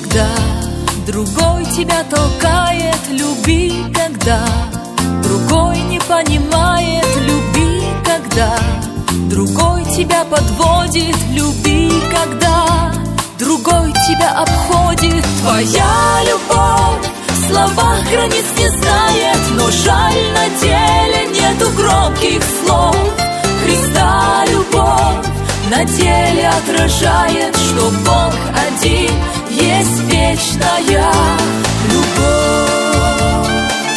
когда другой тебя толкает, люби, когда другой не понимает, люби, когда другой тебя подводит, люби, когда другой тебя обходит. Твоя любовь в словах границ не знает, но жаль, на деле нету громких слов. Христа любовь на деле отражает, что Бог один есть вечная любовь.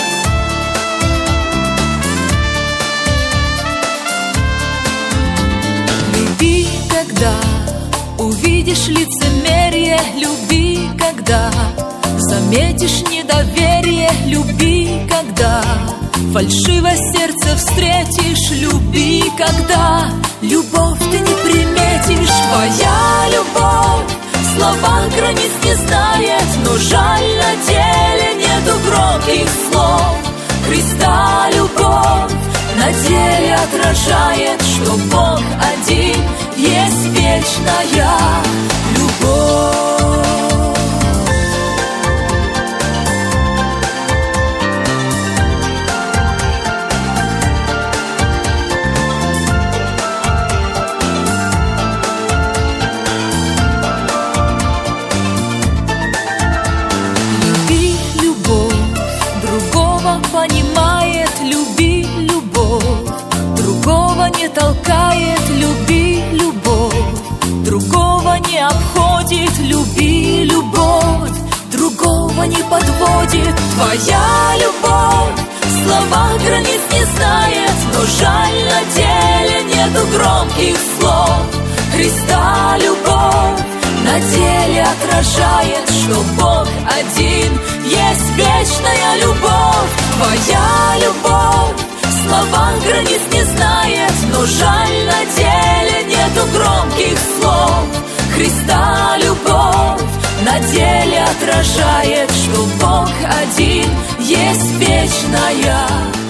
Люби, когда увидишь лицемерие, люби, когда заметишь недоверие, люби, когда фальшивое сердце встретишь, люби, когда любовь ты не приметишь. Твоя любовь в словах границ не знает, но жаль, на деле нету громких слов. Христа любовь на деле отражает, что Бог один есть вечная любовь. Понимает, люби, любовь другого не толкает, люби, любовь другого не обходит, люби, любовь другого не подводит. Твоя любовь в словах границ не знает, но жаль, на деле нету громких слов. Христа любовь на деле отражает, что Бог один есть вечная любовь. Твоя любовь в словах границ не знает, но жаль, на деле нету громких слов. Христа любовь на деле отражает, что Бог один есть вечная